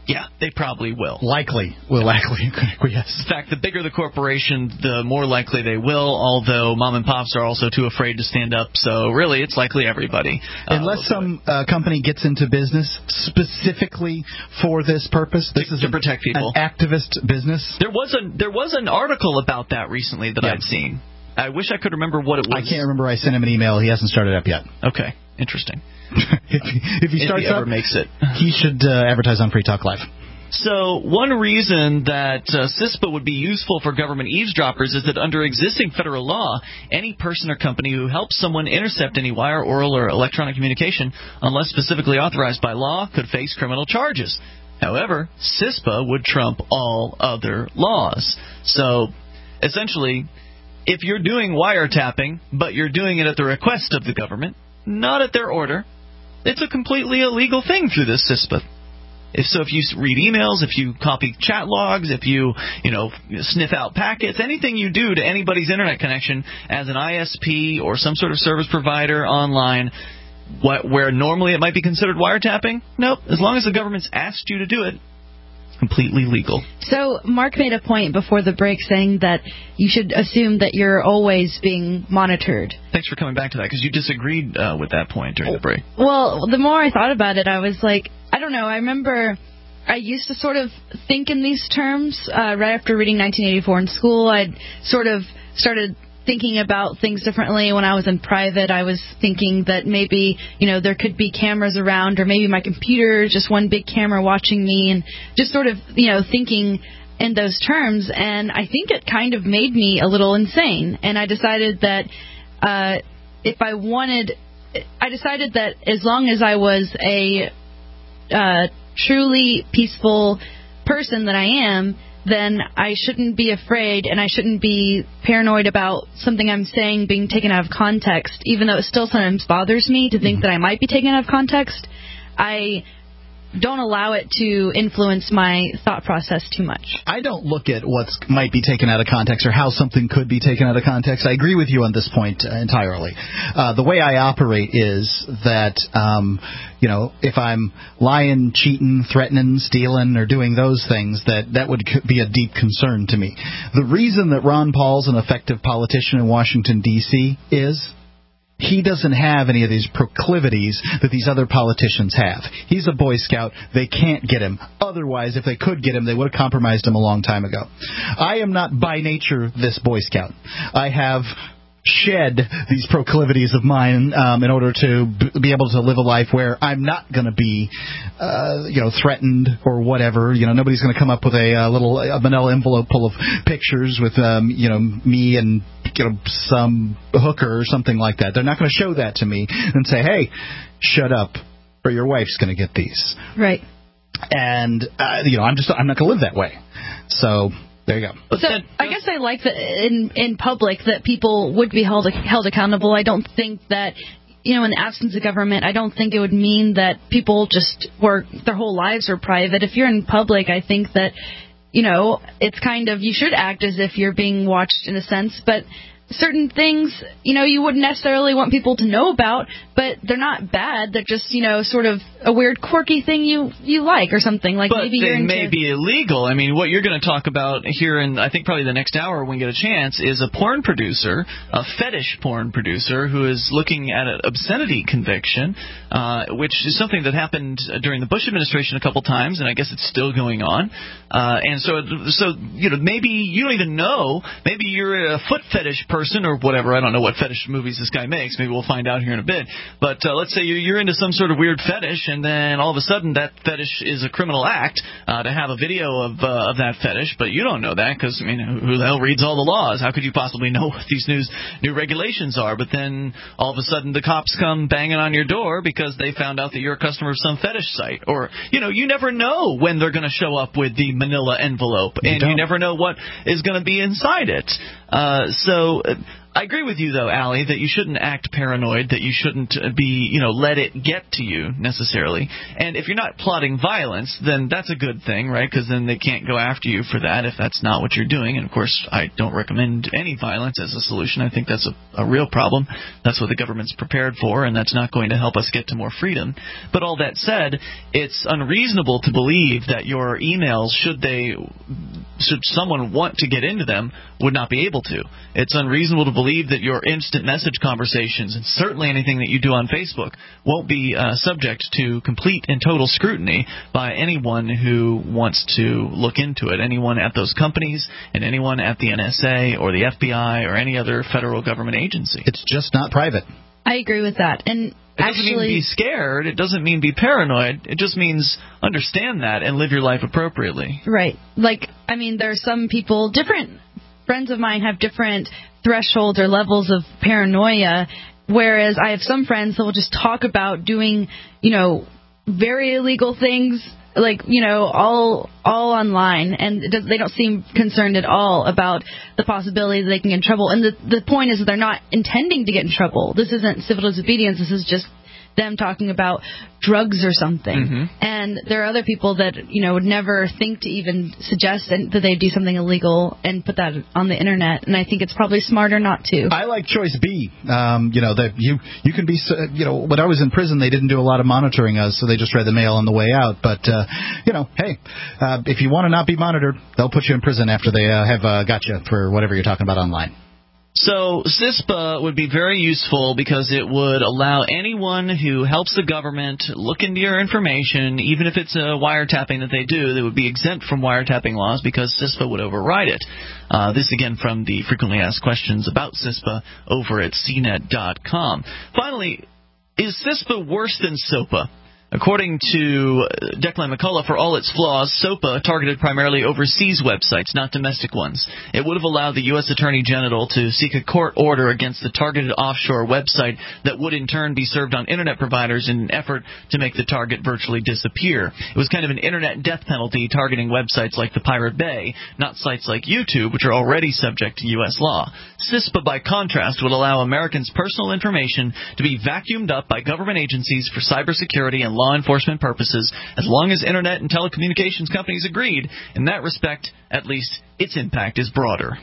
Yeah, they probably will. Likely yes. In fact, the bigger the corporation, the more likely they will, although mom and pops are also too afraid to stand up, so really it's likely everybody. Unless some company gets into business specifically for this purpose. This is to protect people. An activist business. There was an article about that recently that I'd seen. I wish I could remember what it was. I can't remember. I sent him an email. He hasn't started up yet. Okay, interesting. if he starts ever up, makes it, he should advertise on Free Talk Live. So one reason that CISPA would be useful for government eavesdroppers is that under existing federal law, any person or company who helps someone intercept any wire, oral, or electronic communication, unless specifically authorized by law, could face criminal charges. However, CISPA would trump all other laws. So, essentially, if you're doing wiretapping, but you're doing it at the request of the government, not at their order, it's a completely illegal thing through this CISPA. If you read emails, if you copy chat logs, if you sniff out packets, anything you do to anybody's internet connection as an ISP or some sort of service provider online, where normally it might be considered wiretapping, nope. As long as the government's asked you to do it, it's completely legal. So Mark made a point before the break saying that you should assume that you're always being monitored. Thanks for coming back to that, because you disagreed with that point during the break. Well, the more I thought about it, I was like, I don't know. I remember I used to sort of think in these terms right after reading 1984 in school. I'd sort of started thinking about things differently. When I was in private, I was thinking that maybe, there could be cameras around, or maybe my computer is just one big camera watching me, and just sort of, thinking in those terms. And I think it kind of made me a little insane. And I decided that I decided that as long as I was a truly peaceful person that I am, then I shouldn't be afraid and I shouldn't be paranoid about something I'm saying being taken out of context, even though it still sometimes bothers me to think that I might be taken out of context. I don't allow it to influence my thought process too much. I don't look at what might be taken out of context or how something could be taken out of context. I agree with you on this point entirely. The way I operate is that, if I'm lying, cheating, threatening, stealing, or doing those things, that would be a deep concern to me. The reason that Ron Paul's an effective politician in Washington, D.C. is he doesn't have any of these proclivities that these other politicians have. He's a Boy Scout. They can't get him. Otherwise, if they could get him, they would have compromised him a long time ago. I am not by nature this Boy Scout. I have shed these proclivities of mine in order to be able to live a life where I'm not going to be, threatened or whatever. Nobody's going to come up with a manila envelope full of pictures with, me and some hooker or something like that. They're not going to show that to me and say, "Hey, shut up, or your wife's going to get these." Right. And I'm not going to live that way. So. There you go. So I guess I like that in public that people would be held accountable. I don't think that, in the absence of government, I don't think it would mean that people just their whole lives are private. If you're in public, I think that, it's kind of, you should act as if you're being watched in a sense, but certain things, you wouldn't necessarily want people to know about, but they're not bad. They're just, sort of a weird, quirky thing you like or something. Like but maybe you're into... may be illegal. I mean, what you're going to talk about here in, I think, probably the next hour when we get a chance is a porn producer, a fetish porn producer, who is looking at an obscenity conviction, which is something that happened during the Bush administration a couple times, and I guess it's still going on. And so maybe you don't even know. Maybe you're a foot fetish person or whatever. I don't know what fetish movies this guy makes. Maybe we'll find out here in a bit. But let's say you're into some sort of weird fetish, and then all of a sudden that fetish is a criminal act to have a video of that fetish, but you don't know that because, who the hell reads all the laws? How could you possibly know what these new regulations are? But then all of a sudden the cops come banging on your door because they found out that you're a customer of some fetish site. Or, you never know when they're going to show up with the manila envelope, and you never know what is going to be inside it. So I agree with you, though, Allie, that you shouldn't act paranoid, that you shouldn't be, let it get to you necessarily. And if you're not plotting violence, then that's a good thing, right? Because then they can't go after you for that if that's not what you're doing. And, of course, I don't recommend any violence as a solution. I think that's a real problem. That's what the government's prepared for, and that's not going to help us get to more freedom. But all that said, it's unreasonable to believe that your emails, should someone want to get into them, would not be able to. It's unreasonable to believe that your instant message conversations, and certainly anything that you do on Facebook, won't be subject to complete and total scrutiny by anyone who wants to look into it, anyone at those companies and anyone at the NSA or the FBI or any other federal government agency. It's just not private. I agree with that. And it doesn't mean be scared. It doesn't mean be paranoid. It just means understand that and live your life appropriately. Right. There are some people, different friends of mine have different thresholds or levels of paranoia, whereas I have some friends that will just talk about doing, very illegal things, all online, and they don't seem concerned at all about the possibility that they can get in trouble. And the point is that they're not intending to get in trouble. This isn't civil disobedience. This is just them talking about drugs or something. Mm-hmm. And there are other people that, would never think to even suggest that they do something illegal and put that on the internet. And I think it's probably smarter not to. I like choice B. That you can be, when I was in prison, they didn't do a lot of monitoring us, so they just read the mail on the way out. But, hey, if you want to not be monitored, they'll put you in prison after they have got you for whatever you're talking about online. So CISPA would be very useful because it would allow anyone who helps the government look into your information, even if it's a wiretapping that they do, they would be exempt from wiretapping laws because CISPA would override it. This, again, from the frequently asked questions about CISPA over at CNET.com. Finally, is CISPA worse than SOPA? According to Declan McCullough, for all its flaws, SOPA targeted primarily overseas websites, not domestic ones. It would have allowed the U.S. Attorney General to seek a court order against the targeted offshore website that would in turn be served on Internet providers in an effort to make the target virtually disappear. It was kind of an Internet death penalty targeting websites like the Pirate Bay, not sites like YouTube, which are already subject to U.S. law. CISPA, by contrast, would allow Americans' personal information to be vacuumed up by government agencies for cybersecurity and law enforcement purposes, as long as Internet and telecommunications companies agreed. In that respect, at least, its impact is broader.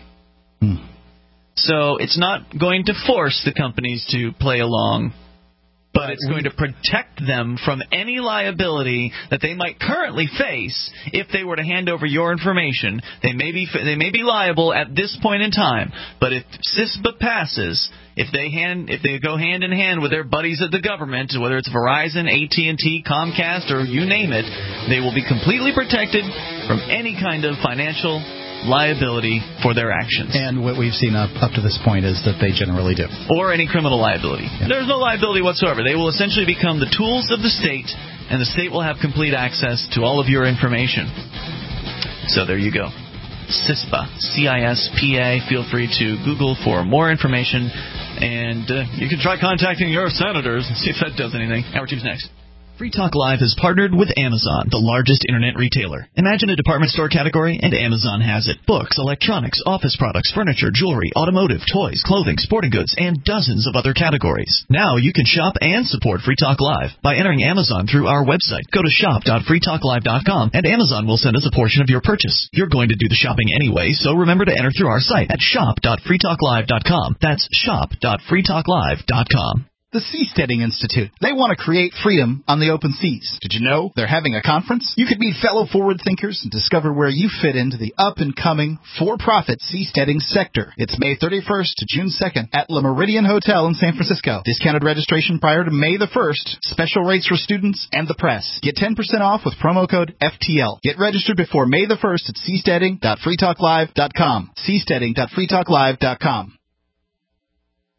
So it's not going to force the companies to play along, but it's going to protect them from any liability that they might currently face if they were to hand over your information. They may be liable at this point in time, but if CISPA passes, if they go hand in hand with their buddies at the government, whether it's Verizon, AT&T, Comcast, or you name it, they will be completely protected from any kind of financial liability for their actions. And what we've seen up to this point is that they generally do. Or any criminal liability. Yeah. There's no liability whatsoever. They will essentially become the tools of the state, and the state will have complete access to all of your information. So there you go. CISPA, C-I-S-P-A. Feel free to Google for more information, and you can try contacting your senators and see if that does anything. Hour 2's next. Free Talk Live has partnered with Amazon, the largest internet retailer. Imagine a department store category, and Amazon has it. Books, electronics, office products, furniture, jewelry, automotive, toys, clothing, sporting goods, and dozens of other categories. Now you can shop and support Free Talk Live by entering Amazon through our website. Go to shop.freetalklive.com, and Amazon will send us a portion of your purchase. You're going to do the shopping anyway, so remember to enter through our site at shop.freetalklive.com. That's shop.freetalklive.com. The Seasteading Institute. They want to create freedom on the open seas. Did you know they're having a conference? You could meet fellow forward thinkers and discover where you fit into the up-and-coming, for-profit seasteading sector. It's May 31st to June 2nd at Le Meridien Hotel in San Francisco. Discounted registration prior to May the 1st. Special rates for students and the press. Get 10% off with promo code FTL. Get registered before May the 1st at seasteading.freetalklive.com. seasteading.freetalklive.com.